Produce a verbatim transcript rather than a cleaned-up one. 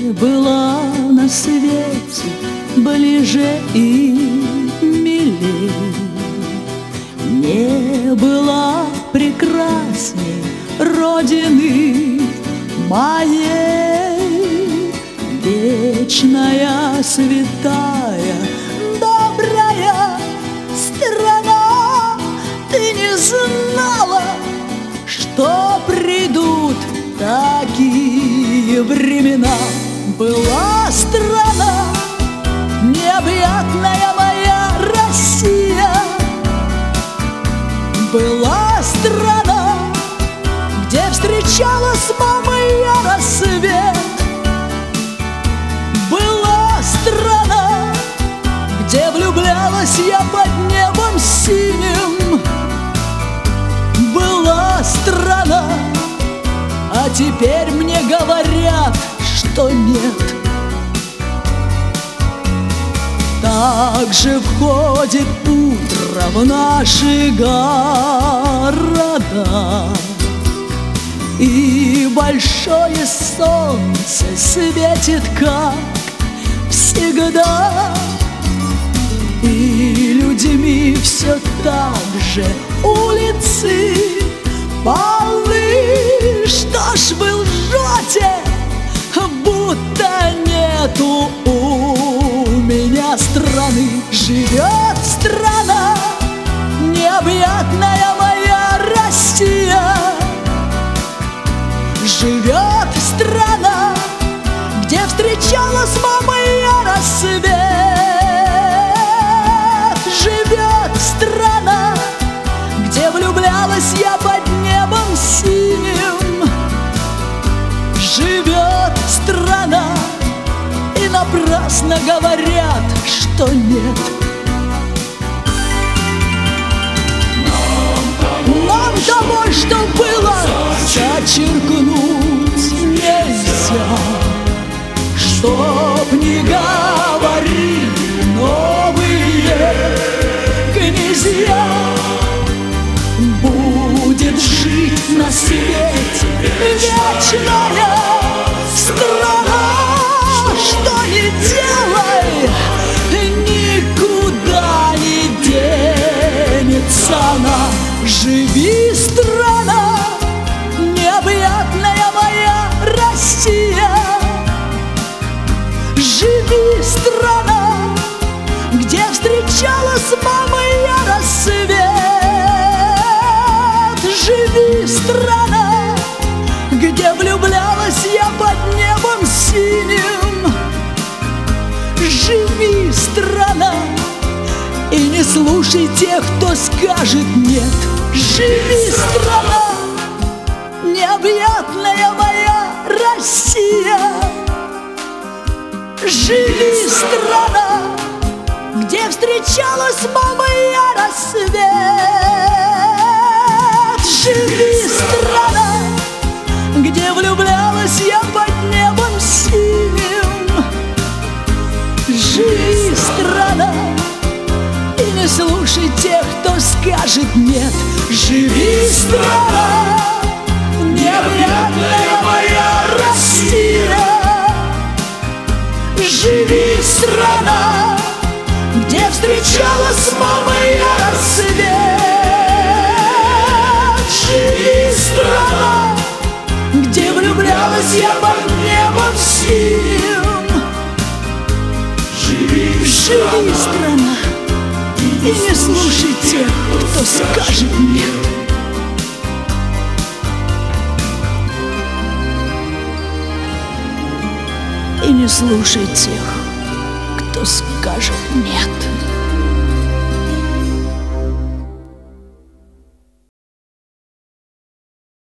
была на свете ближе и милей, не была прекрасней Родины моей. Вечная, святая, добрая страна, ты не знала, что придут такие времена. Была страна, необъятная моя Россия, была страна, где встречала с мамой я рассвет, была страна, где влюблялась я под небом синим, была страна, а теперь мне говорят, что нет. Так же входит утро в наши города, и большое солнце светит, как всегда, и людьми все так же улицы полны. Что ж вы лжете, будто нету у меня страны? Живет страна, необъятная моя Россия, живет страна, где встречала с мамой я рассвет, живет страна, где влюблялась я под небом синим, живет страна, и напрасно говорят, что нет. Нам того, что было, зачеркнуть нельзя. Чтоб не говорили новые князья, будет жить на свете вечная страна. Что ни делай, никуда не денется она. Живи, страна, необъятная моя Россия, живи, страна, где встречала с мамой я рассвет, живи, страна, где влюблялась я под небом синим, живи, страна, и не слушай тех, кто скажет нет. Живи, страна, необъятная моя Россия, живи, страна, где встречала с мамой я рассвет, живи, страна, где влюблялась я под небом синим, живи, страна, и не слушай тех, кто скажет нет. Живи, страна, необъятная моя Россия, живи, страна, где встречала с мамой я рассвет, живи, страна, где влюблялась я под небом синим, живи, живи, страна, и не слушай тех, кто скажет нет. И не слушай тех, кто скажет нет.